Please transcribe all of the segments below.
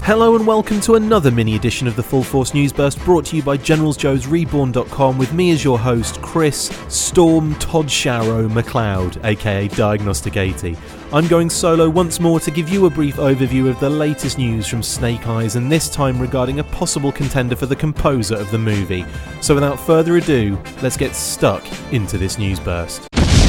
Hello and welcome to another mini edition of the Full Force News Burst, brought to you by GeneralsJoesReborn.com, with me as your host, Chris Storm Todd Sharrow McLeod, aka Diagnostic 80. I'm going solo once more to give you a brief overview of the latest news from Snake Eyes, and this time regarding a possible contender for the composer of the movie. So without further ado, let's get stuck into this news burst.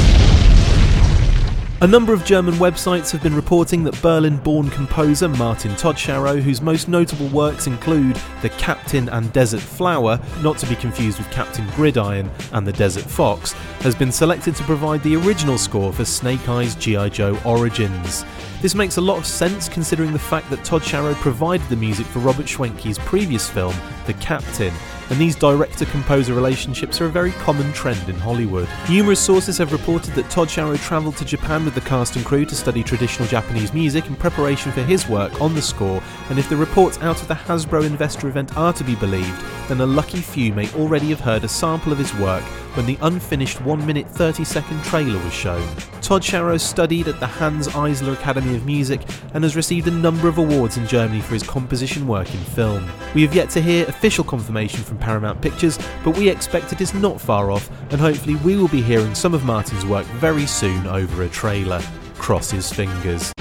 A number of German websites have been reporting that Berlin-born composer Martin Todd Sharrow, whose most notable works include The Captain and Desert Flower, not to be confused with Captain Gridiron and The Desert Fox, has been selected to provide the original score for Snake Eyes' G.I. Joe Origins. This makes a lot of sense considering the fact that Todd Sharrow provided the music for Robert Schwenke's previous film, The Captain, and these director-composer relationships are a very common trend in Hollywood. Numerous sources have reported that Todd Sharrow travelled to Japan with the cast and crew to study traditional Japanese music in preparation for his work on the score, and if the reports out of the Hasbro Investor event are to be believed, then a lucky few may already have heard a sample of his work when the unfinished 1 minute 30-second trailer was shown. Todd Sharrow studied at the Hans Eisler Academy of Music and has received a number of awards in Germany for his composition work in film. We have yet to hear official confirmation from Paramount Pictures, but we expect it is not far off, and hopefully we will be hearing some of Martin's work very soon over a trailer. Cross his fingers.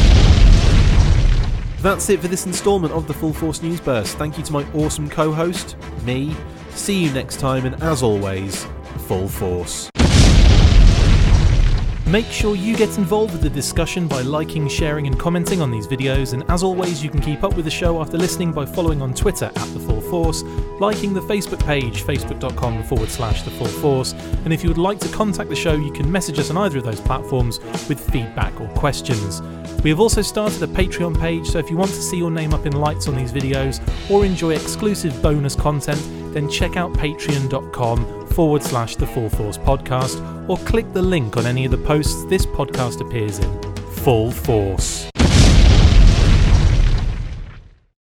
That's it for this instalment of the Full Force News Burst. Thank you to my awesome co-host, me. See you next time, and as always, Full Force. Make sure you get involved with the discussion by liking, sharing and commenting on these videos, and as always you can keep up with the show after listening by following on Twitter @The Full Force, liking the Facebook page facebook.com/The Full Force, and if you would like to contact the show you can message us on either of those platforms with feedback or questions. We have also started a Patreon page, so if you want to see your name up in lights on these videos or enjoy exclusive bonus content, then check out patreon.com/The Full Force Podcast, or click the link on any of the posts this podcast appears in. Full Force.